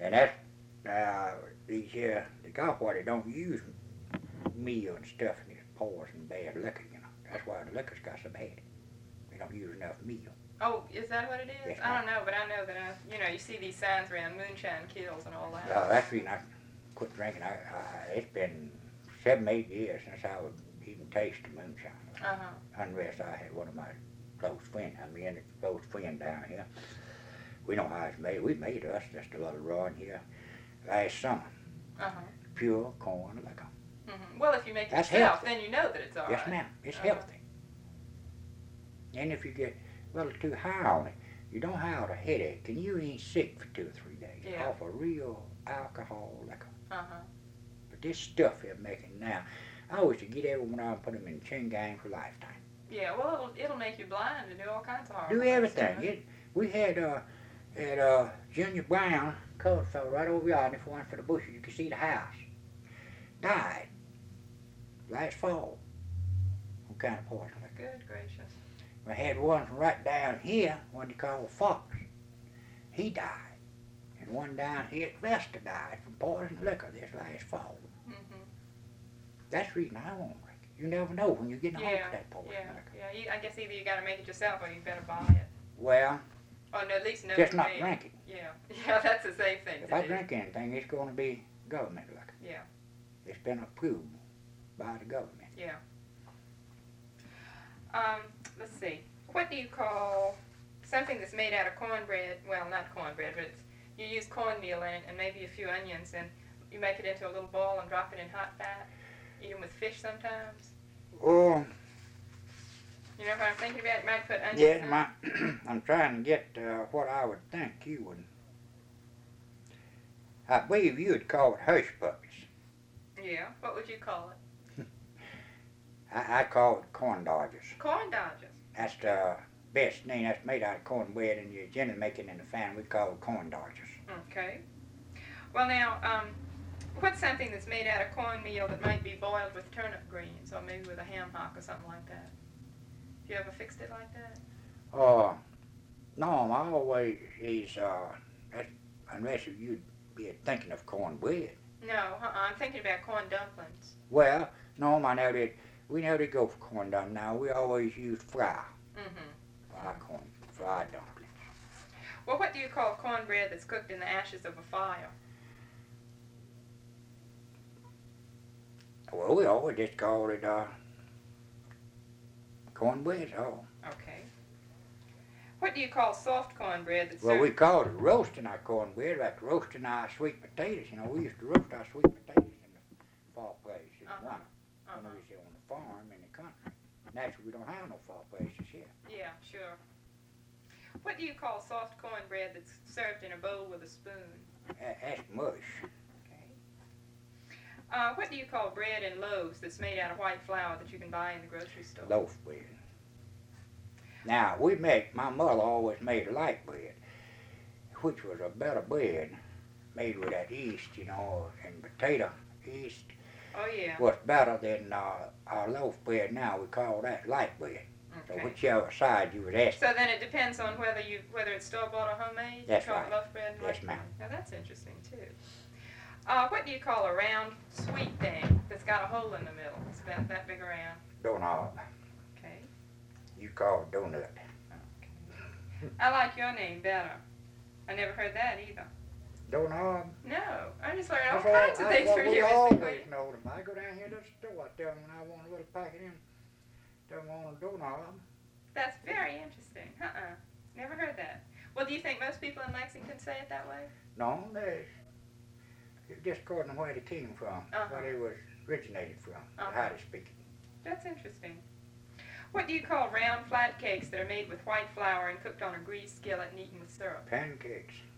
And that's, these here, the golf water don't use meal and stuff and it's poison bad liquor, you know. That's why the liquor's got so bad. They don't use enough meal. Oh, is that what it is? Yes, I don't know, but I know that, you see these signs around moonshine kills and all that. That's the reason I quit drinking. It's been 7, 8 years since I would even taste the moonshine. Unless I had one of my close friends, a close friend down here. We know how it's made. We made us just a little run here last summer. Pure corn liquor. Well, if you make it That's yourself, healthy. then you know that it's all right. Yes, ma'am. It's healthy. And if you get a little too high on it, you don't have a headache, and you ain't sick for 2 or 3 days off a real alcohol liquor. But this stuff they're making now, I wish to get everyone out and put them in chain gang for lifetime. Yeah, well, it'll make you blind and do all kinds of harm. Do everything. We had Junior Brown, colored fellow, right over yonder, if it weren't for the bushes, you could see the house. Died last fall. What kind of poison? Good gracious. We had one from right down here, one they call Fox. He died. And one down here at Vesta died from poison liquor this last fall. That's the reason I won't drink it. You never know when you get in a hold of that poison liquor. Yeah, I guess either you got to make it yourself or you better buy it. Well, or no, at least know just not drink it. Yeah, that's a safe thing If I drink anything, it's going to be government liquor. Yeah. It's been approved by the government. Yeah. Let's see. What do you call something that's made out of cornbread? Well, not cornbread, but you use cornmeal in it and maybe a few onions, and you make it into a little ball and drop it in hot fat. Eat them with fish sometimes. Oh. You know what I'm thinking about? You might put onions in. Yeah, I'm trying to get what I would think you would. I believe you would call it hush puppies. Yeah, what would you call it? I call it corn dodgers. Corn dodgers? That's the best name. That's made out of cornbread, and you generally make it in the fan. We call it corn dodgers. Okay. Well, now, what's something that's made out of cornmeal that might be boiled with turnip greens, or maybe with a ham hock or something like that? Have you ever fixed it like that? No, I always is, unless you'd be thinking of cornbread. No, I'm thinking about corn dumplings. Well, no, we never did go for corn dumplings. Now, we always used flour. Fried dumplings. Well, what do you call cornbread that's cooked in the ashes of a fire? Well, we always just called it, cornbread, Okay. What do you call soft cornbread that's Well, we called it roasting our cornbread, like roasting our sweet potatoes. You know, we used to roast our sweet potatoes in the fireplace in the winter when we was on the farm in the country. Naturally, we don't have no fireplaces here. Yeah, sure. What do you call soft cornbread that's served in a bowl with a spoon? That's mush. What do you call bread in loaves that's made out of white flour that you can buy in the grocery store? Loaf bread. Now, my mother always made light bread, which was a better bread, made with that yeast, you know, and potato yeast. Oh, yeah. Was better than our loaf bread now. We call that light bread. Okay. So whichever side you would ask. So then it depends on whether it's store-bought or homemade? That's you call right. It loaf bread and Yes, light ma'am. bread. Now, that's interesting, too. What do you call a round, sweet thing that's got a hole in the middle? It's about that big around. Donut. Okay. You call it donut. Okay. I like your name better. I never heard that either. Donut? No. I just learned all kinds of things from you. We always know them. I go down here to the store, I tell them when I want a little packet in, tell them I want a donut. That's very interesting. Never heard that. Well, do you think most people in Lexington say it that way? No, it's just according to where they came from, where they was originated from, how they speak it. That's interesting. What do you call round flat cakes that are made with white flour and cooked on a greased skillet and eaten with syrup? Pancakes.